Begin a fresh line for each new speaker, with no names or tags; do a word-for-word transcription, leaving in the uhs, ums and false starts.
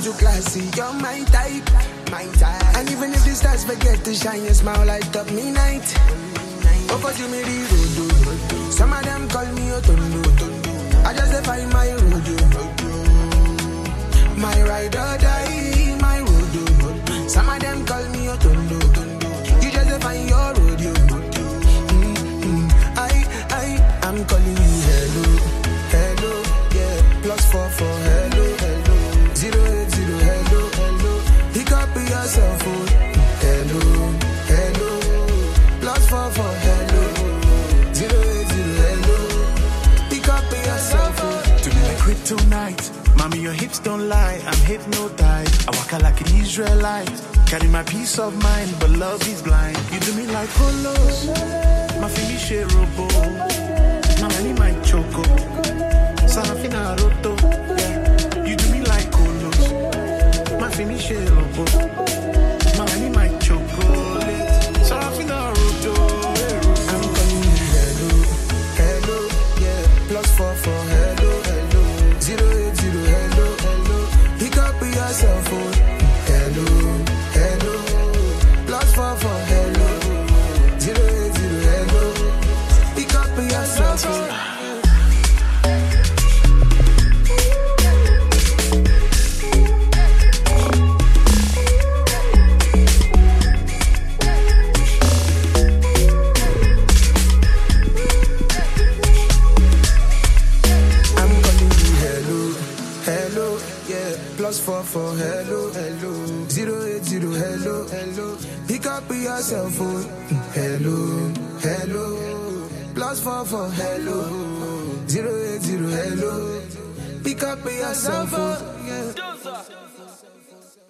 too classy, you're my type, my type. And even if the stars forget to shine, your smile light up me night. Oh, cause you me the road. Some of them call me Otondo. I just find my road. My ride or die, my road. Some of them call me Otondo. You just find your road. Mm-hmm. I, I, I'm calling you hello, hello, yeah. Plus four for hello, hello. Zero eight zero, hello, hello. Pick up yourself, oh. Hello, hello. Plus four for hello. Zero eight zero, hello. Pick up yourself, oh.
To be like kryptonite, mommy, your hips don't lie. I'm hypnotized. I walk like an Israelite. Carry my peace of mind, but love is blind. You do me like holos. My fimi she robo. My money my choco. Sarafina roto. Yeah. You do me like holos. My fimi she robo. My money my chocolate. Sarafina roto.
I'm calling you hello, hello, yeah. Plus four for hello, hello. Zero eight zero, hello, hello. Pick up yourself, oh. Hello, hello. Plus four for hello. Zero eight zero, hello. Pick up yourself, oh. Plus four for hello, hello. Zero eight zero, hello, hello. Pick up yourself, oh. Hello, hello. Plus four for hello. Zero eight zero, hello. Pick up yourself, oh. Yeah.